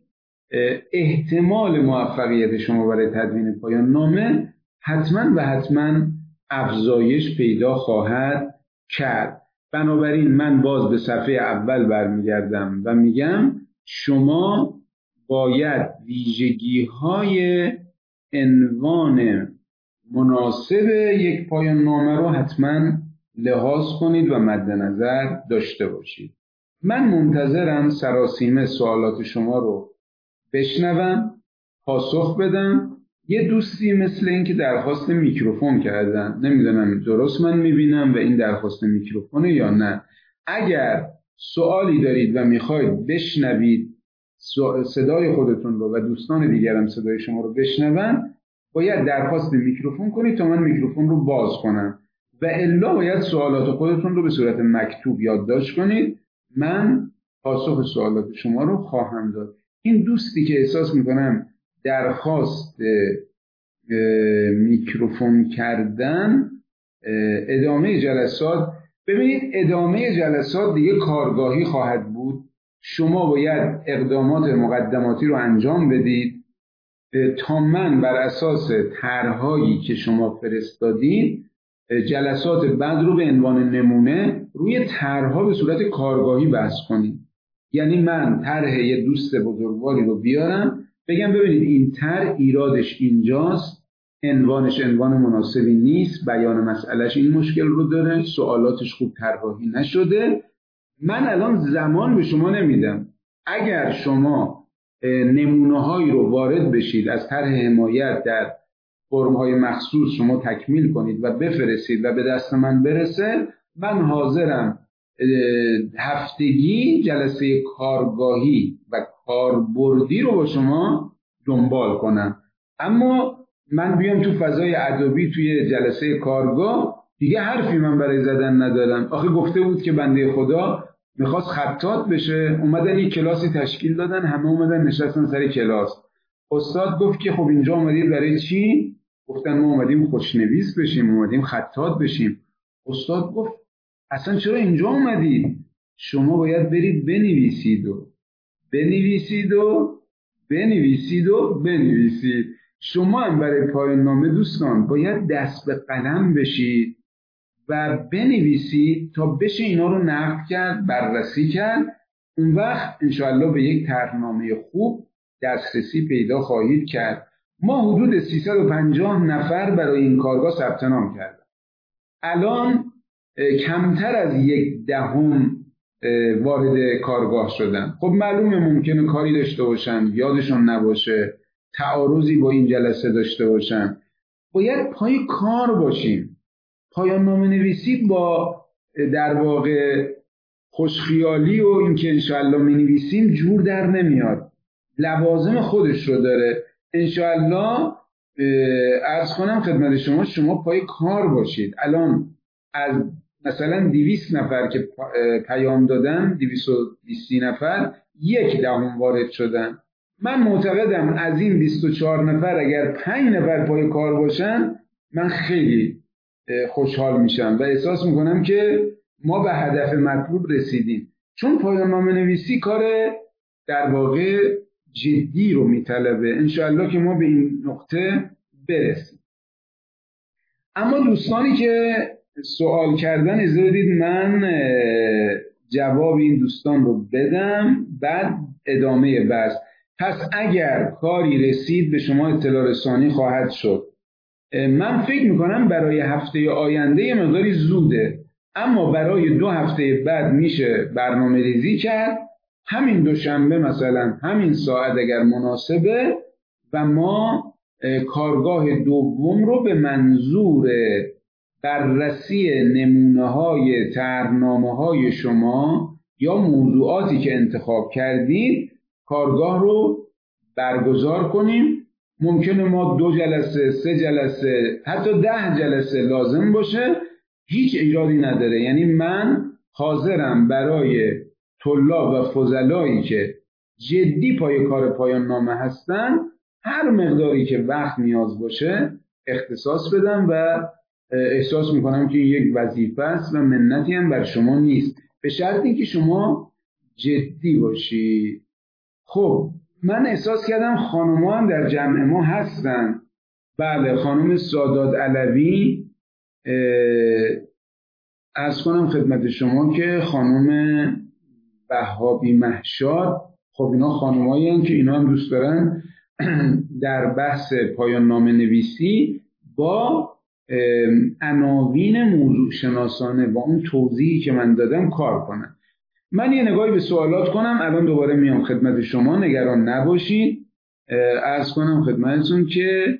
احتمال موفقیت شما برای تدوین پایان نامه حتما و حتما افزایش پیدا خواهد کرد. بنابراین من باز به صفحه اول برمیگردم و میگم شما باید ویژگی های عنوان مناسب یک پایان نامه رو حتما لحاظ کنید و مد نظر داشته باشید. من منتظرم سراسیمه سوالات شما رو بشنوم، پاسخ بدم. یه دوستی مثل این که درخواست میکروفون کردن، نمیدونم درست من میبینم و این درخواست میکروفونه یا نه. اگر سوالی دارید و میخواید بشنوید صدای خودتون رو و دوستان دیگرم صدای شما رو بشنون، باید درخواست میکروفون کنید تا من میکروفون رو باز کنم و الا باید سوالات خودتون رو به صورت مکتوب یادداشت کنید. من پاسخ سوالات شما رو خواهم داد. این دوستی که احساس میکنم درخواست میکروفون کردن، ادامه جلسات، ببینید ادامه جلسات دیگه کارگاهی خواهد بود. شما باید اقدامات مقدماتی رو انجام بدید تا من بر اساس طرح‌هایی که شما فرستادید جلسات بعد رو به عنوان نمونه روی طرح‌ها به صورت کارگاهی بحث کنیم. یعنی من طرح یه دوست بزرگواری رو بیارم بگم ببینید این طرح ایرادش اینجاست، عنوانش عنوان مناسبی نیست، بیان مسئلهش این مشکل رو داره، سوالاتش خوب طراحی نشده. من الان زمان به شما نمیدم. اگر شما نمونه هایی رو وارد بشید از طرح حمایت در فرم‌های مخصوص شما تکمیل کنید و بفرستید و به دست من برسه، من حاضرم هفتگی جلسه کارگاهی و کاربردی رو با شما دنبال کنم. اما من بیام تو فضای ادبی توی جلسه کارگاه دیگه حرفی من برای زدن ندارم. آخه گفته بود که بنده خدا میخواست خطاط بشه، اومدن یک کلاسی تشکیل دادن، همه اومدن نشستن سر کلاس. استاد گفت که خب اینجا اومدید برای چی؟ گفتن ما اومدیم خوشنویس بشیم، اومدیم خطاط بشیم. استاد گفت اصلا چرا اینجا اومدید؟ شما باید برید بنویسید و بنویسید و بنویسید و بنویسید. شما هم برای پایان نامه دوستان باید دست به قلم بشید و بنویسید تا بشه اینا رو نقد کرد، بررسی کرد. اون وقت انشاءالله به یک طرحنامه خوب دسترسی پیدا خواهید کرد. ما حدود سیصد و پنجاه نفر برای این کارگاه ثبت نام کردیم. الان کمتر از یک دهم وارد کارگاه شدن. خب معلومه ممکنه کاری داشته باشن، یادشون نباشه، تعارضی با این جلسه داشته باشن. باید پای کار باشیم. پایان نامه نویسی با در واقع خوشخیالی و اینکه انشاءالله می نویسیم جور در نمیاد. لوازم خودش رو داره. انشاءالله عرض کنم خدمت شما، شما پای کار باشید. الان از مثلا دویست نفر که پیام دادن، دویست و بیست نفر، یک دهم وارد شدن. من معتقدم از این بیست و چهار نفر اگر پنج نفر پای کار باشن من خیلی خوشحال میشم و احساس میکنم که ما به هدف مطلوب رسیدیم. چون پایان نامه نویسی کار در واقع جدی رو میطلبه. انشاءالله که ما به این نقطه برسیم. اما دوستانی که سوال کردن اجازه بدید من جواب این دوستان رو بدم، بعد ادامه بحث. پس اگر کاری رسید به شما اطلاع رسانی خواهد شد. من فکر میکنم برای هفته آینده یه مقداری زوده، اما برای دو هفته بعد میشه برنامه ریزی کرد. همین دوشنبه مثلا همین ساعت اگر مناسبه و ما کارگاه دوم رو به منظور بررسی نمونه های طرحنامه های شما یا موضوعاتی که انتخاب کردید کارگاه رو برگزار کنیم. ممکنه ما دو جلسه، سه جلسه، حتی ده جلسه لازم باشه، هیچ ایرادی نداره. یعنی من حاضرم برای طلاب و فضلایی که جدی پای کار پایان نامه هستن هر مقداری که وقت نیاز باشه اختصاص بدم و احساس میکنم که یک وظیفه است و منتی هم بر شما نیست، به شرطی که شما جدی باشی. خب من احساس کردم خانوما هم در جمع ما هستن. بله، خانم سادات علوی، عرض کنم خدمت شما که خانم وهابی مهشاد، خب اینا خانمایی هستن که اینا هم دوست دارن در بحث پایان نامه نویسی با عناوین موضوع شناسانه با اون توضیحی که من دادم کار کنن. من یه نگاهی به سوالات کنم، الان دوباره میام خدمت شما، نگران نباشید. عرض کنم خدمتتون که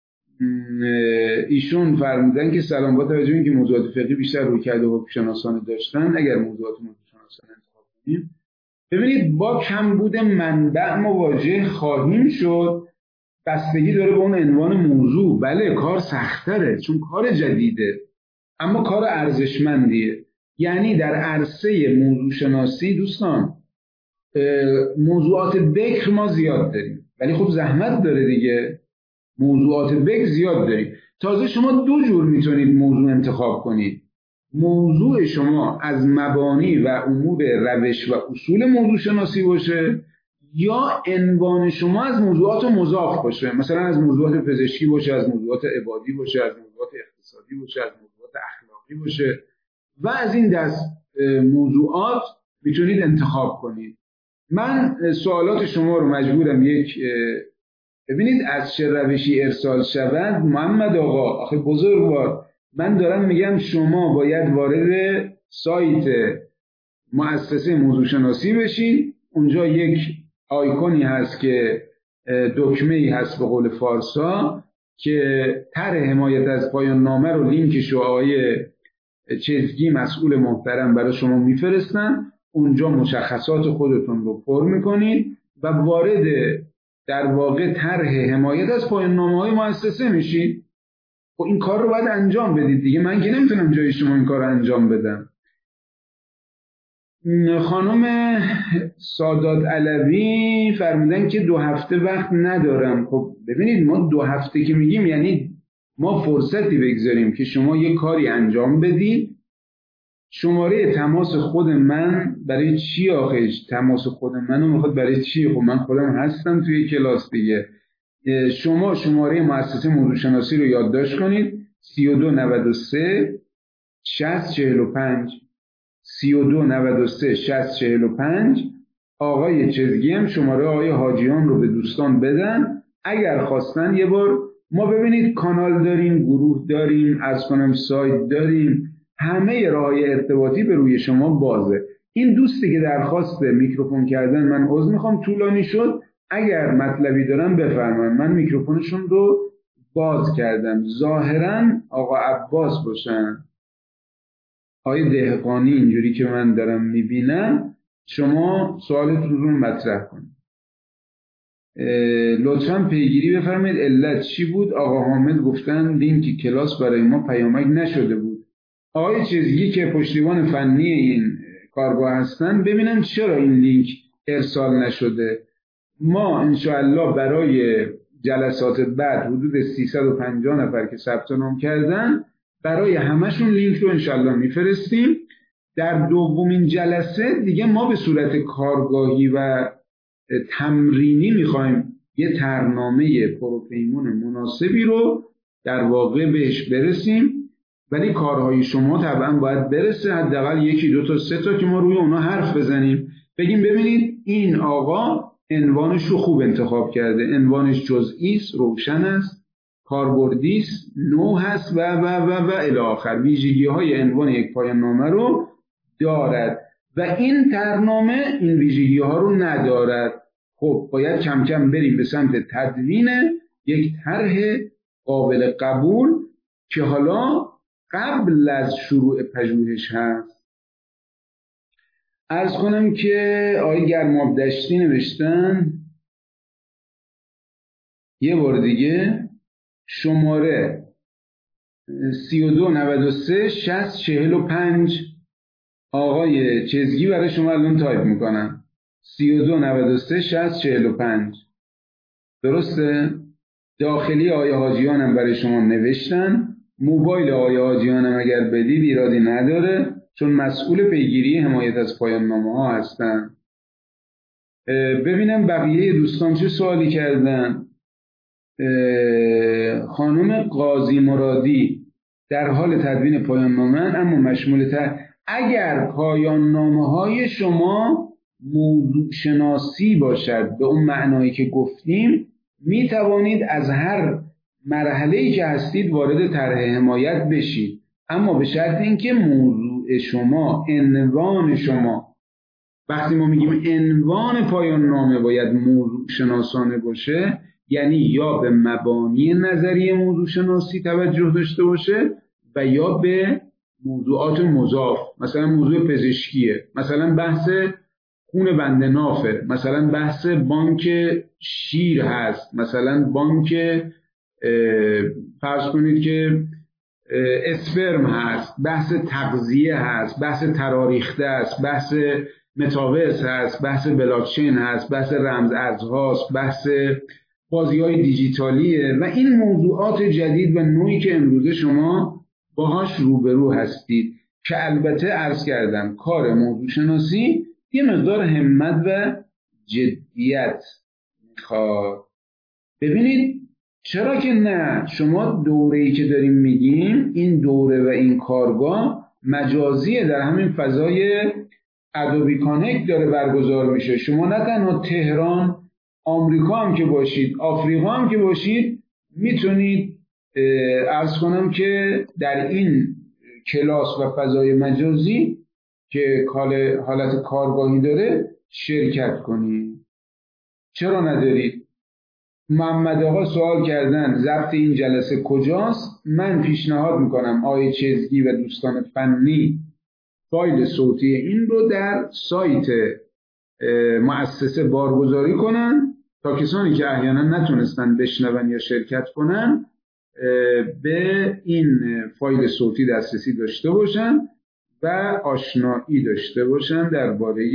ایشون فرمودن که سلام، با توجه به اینکه موضوعات فقهی بیشتر رویکرد حکم شناسانه داشتن، اگر موضوعات موضوع شناسانه انتخاب کنیم، ببینید با کمبود منبع مواجه خواهیم شد. بستگی داره به اون عنوان موضوع. بله کار سخت‌تره چون کار جدیده، اما کار ارزشمندیه. یعنی در عرصه موضوع شناسی دوستان موضوعات بکر ما زیاد داریم، ولی خب زحمت داره دیگه. موضوعات بکر زیاد داریم. تازه شما دو جور میتونید موضوع انتخاب کنید. موضوع شما از مبانی و امور روش و اصول موضوع شناسی باشه، یا عنوان شما از موضوعات مضاف باشه. مثلا از موضوعات پزشکی باشه، از موضوعات عبادی باشه، از موضوعات اقتصادی باشه، از موضوعات اخلاقی باشه و از این دست موضوعات میتونید انتخاب کنید. من سوالات شما رو مجبورم یک ببینید از چه روشی ارسال شود. محمد آقا آخه بزرگوار، من دارم میگم شما باید وارد سایت مؤسسه موضوع شناسی بشین. اونجا یک آیکونی هست که دکمه‌ای هست به قول فارسا، که طرح حمایت از پایان نامه رو لینکش رو آقای چزگی مسئول محترم برای شما میفرستن. اونجا مشخصات خودتون رو پر میکنید و وارد در واقع طرح حمایت از پایان نامه های مؤسسه میشید. خب این کار رو باید انجام بدید دیگه، من که نمیتونم جای شما این کار رو انجام بدم. خانم سادات علوی فرمودن که دو هفته وقت ندارم. خب ببینید ما دو هفته که میگیم یعنی ما فرصتی بگذاریم که شما یه کاری انجام بدید. شماره تماس خود من برای چی آخیش؟ تماس خود منو میخواد برای چی؟ خب من خودم هستم توی کلاس دیگه. شما شماره مؤسسه موضوع شناسی رو یادداشت کنید: سی و دو نود و سه شصت چهل و پنج سی و دو نود و سه شصت چهل و پنج. آقای چزگی هم شماره آقای حاجیان رو به دوستان بدن اگر خواستن. یه بار ما ببینید کانال داریم، گروه داریم، از کنم سایت داریم، همه راه‌های ارتباطی به روی شما بازه. این دوستی که درخواست میکروفون کردن، من عذر میخوام طولانی شد، اگر مطلبی دارن بفرمایید. من میکروفونشون رو باز کردم. ظاهرا آقا عباس باشن، آقای دهقانی، اینجوری که من دارم میبینم. شما سوالتون رو مطرح کنید. لطفاً پیگیری بفرمایید علت چی بود. آقا حامد گفتن لینک کلاس برای ما پیامک نشده بود. آقای چزگی که پشتیبان فنی این کارگاه هستن ببینن چرا این لینک ارسال نشده. ما انشاءالله برای جلسات بعد حدود سیصد و پنجاه نفر که ثبت نام کردن برای همشون لینک رو انشاءالله میفرستیم. در دومین جلسه دیگه ما به صورت کارگاهی و تمرینی میخوایم یه طرحنامه پروپیمون مناسبی رو در واقع بهش برسیم، ولی کارهای شما طبعا باید برسه حداقل یکی دو تا سه تا که ما روی اونا حرف بزنیم، بگیم ببینید این آقا عنوانش رو خوب انتخاب کرده، عنوانش جزئی است، روشن است، کاربردی است، نو هست و و و و الی آخر. ویژگی های عنوان یک پایان نامه رو دارد و این طرحنامه این ویژگی ها رو ندارد. خب باید کم کم بریم به سمت تدوین یک طرح قابل قبول که حالا قبل از شروع پژوهش هست. عرض کنم که آقای گرماب دشتی نوشتن یه بار دیگه شماره سی و دو نود و سه شصت چهل و پنج. آقای چزگی برای شما الان تایپ میکنم سی و دو نود و سه شصت چهل و پنج. درسته؟ داخلی آقای حاجیان هم برای شما نوشتن. موبایل آقای حاجیان هم اگر بدید ایرادی نداره چون مسئول پیگیری حمایت از پایان نامه ها هستن. ببینم بقیه دوستان چه سوالی کردن. خانم قاضی مرادی در حال تدوین پایان نامه اما مشمول تر اگر پایان نامه های شما موضوع شناسی باشد به اون معنایی که گفتیم می توانید از هر مرحله‌ای که هستید وارد طرح حمایت بشید، اما به شرط اینکه موضوع شما، عنوان شما، وقتی ما میگیم عنوان پایان نامه باید موضوع شناسانه باشه، یعنی یا به مبانی نظریه موضوع شناسی توجه داشته باشه و یا به موضوعات مضاف. مثلا موضوع پزشکیه، مثلا بحث خون بند نافه، مثلا بحث بانک شیر هست، مثلا بانک فرض کنید که اسپرم هست، بحث تغذیه هست، بحث تراریخته است، بحث متاورس هست، بحث بلاکچین هست، بحث رمز ارزهاست، بحث بازی‌های دیجیتالیه و این موضوعات جدید و نوعی که امروزه شما باهاش روبرو هستید که البته عرض کردم کار موضوع شناسی یه مقدار همت و جدیت میخواد. ببینید چرا که نه، شما دوره‌ای که داریم میگیم این دوره و این کارگاه مجازیه، در همین فضای ادوبی کانکت داره برگزار میشه. شما نه تنها تهران، آمریکا هم که باشید، آفریقا هم که باشید میتونید عرض کنم که در این کلاس و فضای مجازی که حالت کارگاهی داره شرکت کنید. چرا ندارید؟ محمد آقا سوال کردن ضبط این جلسه کجاست؟ من پیشنهاد میکنم آقای چزگی و دوستان فنی فایل صوتی این رو در سایت مؤسسه بارگذاری کنن تا کسانی که احیانا نتونستن بشنون یا شرکت کنن به این فایل صوتی دسترسی داشته باشن و آشنایی داشته باشن درباره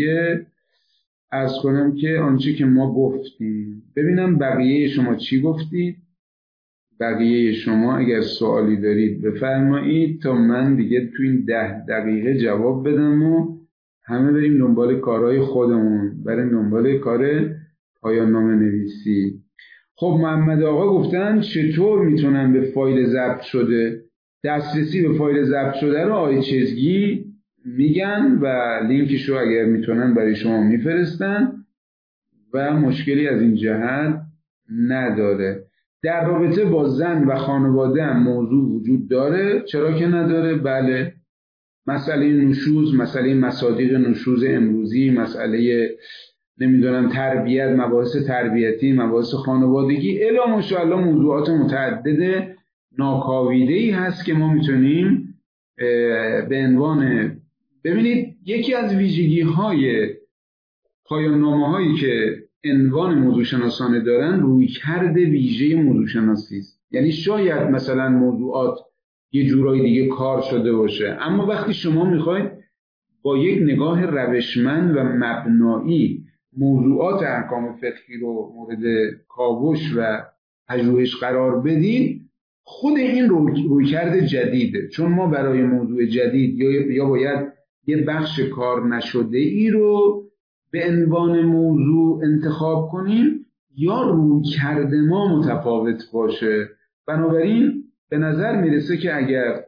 عرض کنم که آنچه که ما گفتیم. ببینم بقیه شما چی گفتید. بقیه شما اگر سوالی دارید بفرمایید تا من دیگه تو این ده دقیقه جواب بدم و همه بریم دنبال کارهای خودمون، بریم دنبال کار پایان نامه نویسی. خب محمد آقا گفتن چطور میتونن به فایل ضبط شده دسترسی به فایل ضبط شده رو آقای چزگی میگن و لینکش رو اگر میتونن برای شما میفرستن و مشکلی از این جهت نداره. در رابطه با زن و خانواده هم موضوع وجود داره. چرا که نداره؟ بله، مسئله نشوز، مسئله مصادیق نشوز امروزی، مسئله نمیدونم تربیت، مباحث تربیتی، مباحث خانوادگی، الی ماشاءالله موضوعات متعدد ناکاویده‌ای هست که ما میتونیم به عنوان ببینید یکی از ویژگی های پایان نامه هایی که عنوان موضوع شناسانه دارن رویکرد ویژه موضوع شناسی است. یعنی شاید مثلا موضوعات یه جورایی دیگه کار شده باشه، اما وقتی شما میخواید با یک نگاه روشمند و مبنایی موضوعات احکام فقهی رو مورد کاوش و پژوهش قرار بدید، خود این روی رویکرد جدیده. چون ما برای موضوع جدید یا یا باید یه بخش کار نشده ای رو به عنوان موضوع انتخاب کنیم یا رویکرد ما متفاوت باشه. بنابراین به نظر میرسه که اگر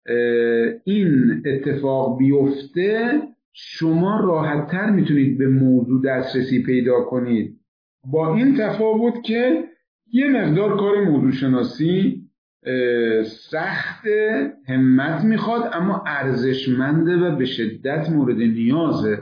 این اتفاق بیفته شما راحت‌تر میتونید به موضوع دسترسی پیدا کنید، با این تفاوت که یه مقدار کار موضوع شناسی سخت، همت میخواد، اما ارزشمنده و به شدت مورد نیازه.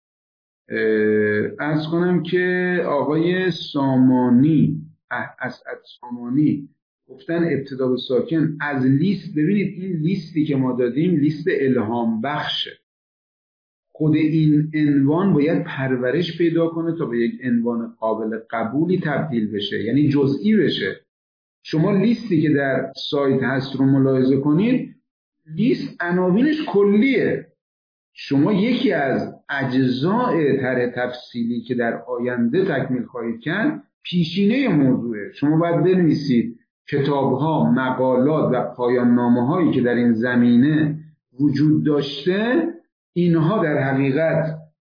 عرض کنم که آقای سامانی، اسعد سامانی گفتن ابتدا به ساکن از لیست. ببینید این لیستی که ما دادیم لیست الهام بخشه. خود این عنوان باید پرورش پیدا کنه تا به یک عنوان قابل قبولی تبدیل بشه، یعنی جزئی بشه. شما لیستی که در سایت هست رو ملاحظه کنید، لیست عناوینش کلیه. شما یکی از اجزای طرح تفصیلی که در آینده تکمیل خواهید کرد پیشینه موضوعه. شما باید بنویسید کتاب‌ها، مقالات و پایان نامه‌هایی که در این زمینه وجود داشته، اینها در حقیقت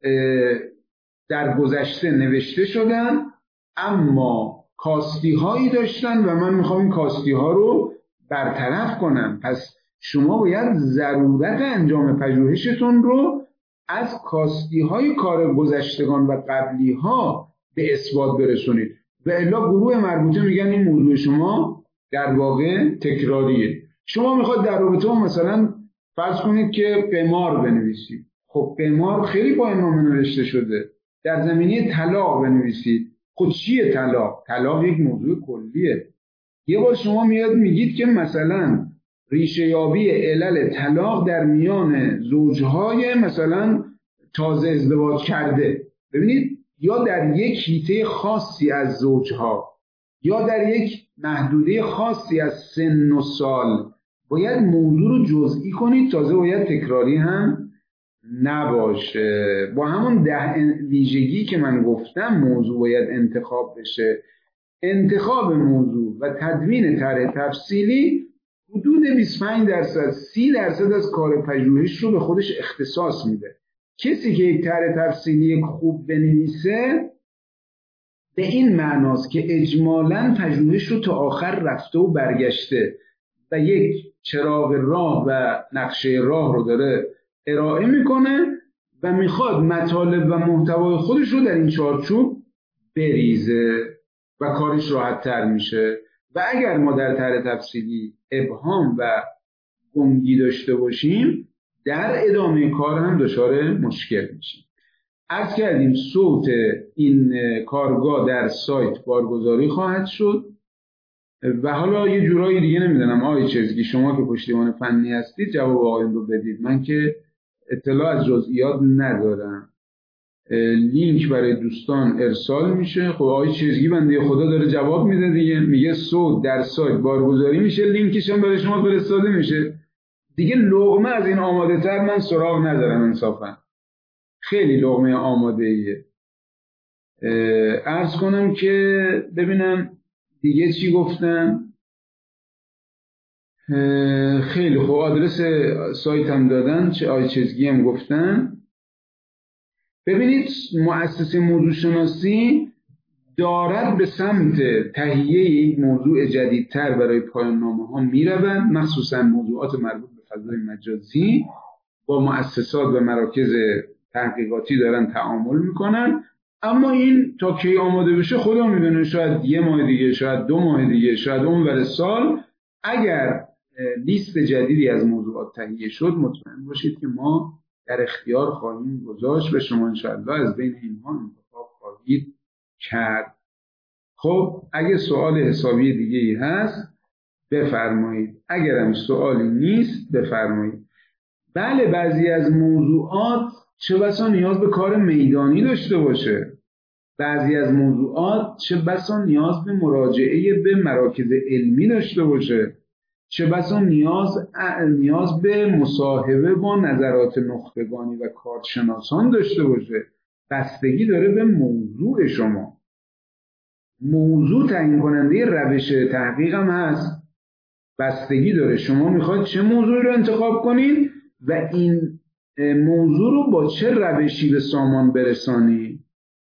در گذشته نوشته شدن اما کاستی هایی داشتن و من میخوام این کاستی ها رو برطرف کنم. پس شما باید ضرورت انجام پژوهشتون رو از کاستی های کار گذشتگان و قبلی ها به اثبات برسونید و الا گروه مربوطه میگن این موضوع شما در واقع تکراریه. شما میخواد در رابطه با مثلا فرض کنید که قمار بنویسید. خب قمار خیلی پایان نامه نوشته شده. در زمینه طلاق بنویسید. خب چیه طلاق؟ طلاق یک موضوع کلیه. یه بار شما میاد میگید که مثلا ریشه یابی علل طلاق در میان زوجهای مثلا تازه ازدواج کرده. ببینید یا در یک حیطه خاصی از زوجها یا در یک محدوده خاصی از سن و سال باید موضوع رو جزئی کنید، تازه باید تکراری هم نباشه. با همون ده ویژگی که من گفتم موضوع باید انتخاب بشه. انتخاب موضوع و تدوین طرح تفصیلی حدود بیست و پنج درصد سی درصد از کار پژوهش رو به خودش اختصاص میده. کسی که یک طرح تفصیلی خوب بنویسه به این معناست که اجمالاً پژوهش رو تا آخر رفته و برگشته و یک چراغ راه و نقشه راه رو داره ارائه میکنه و میخواد مطالب و محتوای خودش رو در این چارچوب بریزه و کارش راحت تر میشه. و اگر ما در طرح تفصیلی ابهام و گنگی داشته باشیم در ادامه کار هم دچار مشکل میشیم. عرض کردیم صوت این کارگاه در سایت بارگذاری خواهد شد و حالا یه جورایی دیگه نمیدونم آقای چرزگی شما که پشتیبان فنی هستید جواب آقایون رو بدید. من که اطلاع از جزئیات ندارم. لینک برای دوستان ارسال میشه. خب آقای چرزگی بنده خدا داره جواب میده دیگه، میگه صوت در سایت بارگذاری میشه، لینکش هم برای شما فرستاده میشه دیگه. لقمه از این آماده تر من سراغ ندارم انصافا، خیلی لقمه آماده ایه. عرض کنم که ببینم دیگه چی گفتم. خیلی خوب، آدرس سایت هم دادن، چه آی چزگی هم گفتن. ببینید مؤسسه موضوع شناسی دارد به سمت تهیه یک موضوع جدیدتر برای پایان نامه ها می روند، مخصوصا موضوعات مربوط به فضای مجازی. با مؤسسات و مراکز تحقیقاتی دارن تعامل میکنن، اما این تا کی آماده بشه خدا میدونه، شاید یه ماه دیگه، شاید دو ماه دیگه، شاید اونور سال. اگر لیست جدیدی از موضوعات تهیه شد مطمئن باشید که ما در اختیار خواهیم گذاشت و شما انشاءالله از بین اینها انتخاب خواهید کرد. خب اگه سوال حسابی دیگه ای هست بفرمایید، اگرم سوالی نیست بفرمایید. بله بعضی از موضوعات چه بسا نیاز به کار میدانی داشته باشه، بعضی از موضوعات چه بسا نیاز به مراجعه به مراکز علمی داشته باشه، چه بسا نیاز نیاز به مصاحبه با نظرات نخبگانی و کارشناسان داشته باشه. بستگی داره به موضوع شما. موضوع تعیین کننده روش تحقیق هم هست. بستگی داره شما میخواید چه موضوعی رو انتخاب کنید و این موضوع رو با چه روشی به سامان برسانید.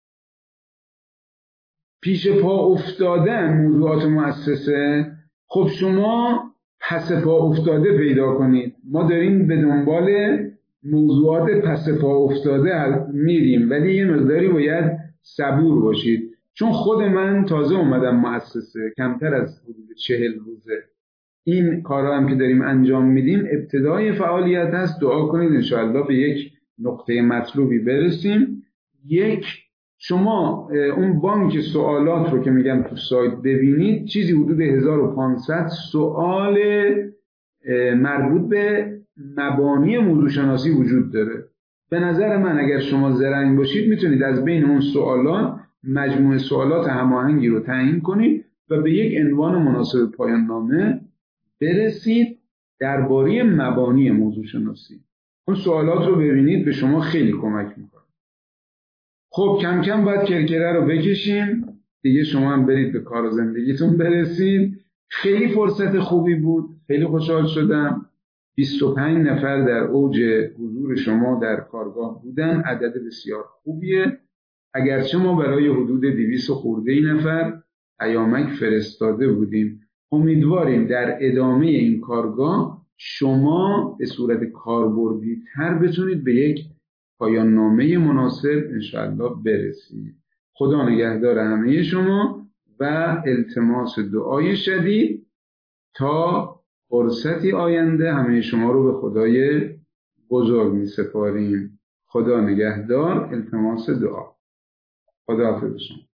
پیش پا افتادن موضوعات مؤسسه، خب شما پس پا افتاده پیدا کنید. ما داریم به دنبال موضوعات پس پا افتاده میریم، ولی یه مقداری باید صبور باشید، چون خود من تازه اومدم مؤسسه، کمتر از حدود چهل روزه. این کارا هم که داریم انجام میدیم ابتدای فعالیت هست. دعا کنید انشاءالله به یک نقطه مطلوبی برسیم. یک، شما اون بانک سوالات رو که میگم تو سایت ببینید، چیزی حدود هزار و پانصد سوال مربوط به مبانی موضوع شناسی وجود داره. به نظر من اگر شما زرنگ باشید میتونید از بین اون سوالات مجموعه سوالات هماهنگی رو تعیین کنید و به یک عنوان مناسب پایان نامه برسید درباره مبانی موضوع شناسی. اون سوالات رو ببینید، به شما خیلی کمک میکنه. خب کم کم باید کرکره رو بکشیم دیگه، شما هم برید به کار و زندگیتون برسید. خیلی فرصت خوبی بود، خیلی خوشحال شدم. بیست و پنج نفر در اوج حضور شما در کارگاه بودن، عدد بسیار خوبیه. اگرچه ما برای حدود دویست خورده نفر پیامک فرستاده بودیم. امیدواریم در ادامه این کارگاه شما به صورت کاربردی تر بتونید به یک پایان نامه مناسب انشاءالله برسید. خدا نگهدار همه شما و التماس دعای شدید تا فرصتی آینده همه شما رو به خدای بزرگ می سپاریم. خدا نگهدار، التماس دعا. خدا حافظ شما.